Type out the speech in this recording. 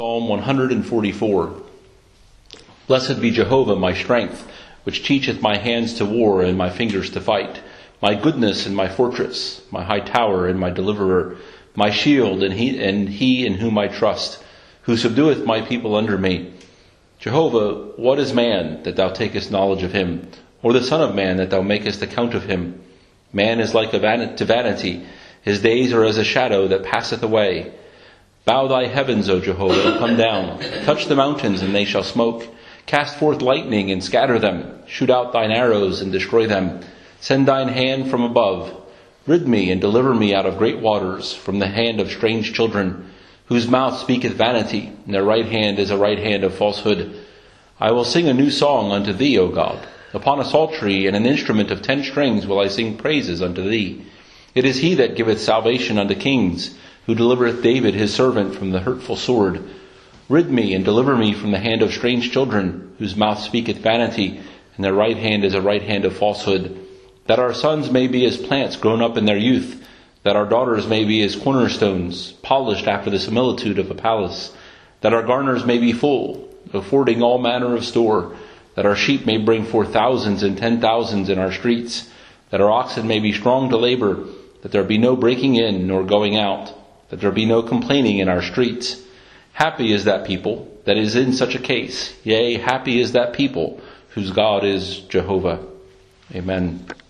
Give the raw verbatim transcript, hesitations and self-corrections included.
Psalm one forty-four. Blessed be Jehovah my strength, which teacheth my hands to war and my fingers to fight, my goodness and my fortress, my high tower and my deliverer, my shield and he, and he in whom I trust, who subdueth my people under me. Jehovah, what is man, that thou takest knowledge of him, or the son of man, that thou makest account of him? Man is like a van- to vanity, his days are as a shadow that passeth away. Bow thy heavens, O Jehovah, and come down. Touch the mountains, and they shall smoke. Cast forth lightning, and scatter them. Shoot out thine arrows, and destroy them. Send thine hand from above. Rid me, and deliver me out of great waters, from the hand of strange children, whose mouth speaketh vanity, and their right hand is a right hand of falsehood. I will sing a new song unto thee, O God. Upon a psaltery and an instrument of ten strings will I sing praises unto thee. It is he that giveth salvation unto kings, who delivereth David his servant from the hurtful sword. Rid me and deliver me from the hand of strange children, whose mouth speaketh vanity, and their right hand is a right hand of falsehood. That our sons may be as plants grown up in their youth, that our daughters may be as cornerstones, polished after the similitude of a palace, that our garners may be full, affording all manner of store, that our sheep may bring forth thousands and ten thousands in our streets, that our oxen may be strong to labor, that there be no breaking in nor going out, that there be no complaining in our streets. Happy is that people that is in such a case. Yea, happy is that people whose God is Jehovah. Amen.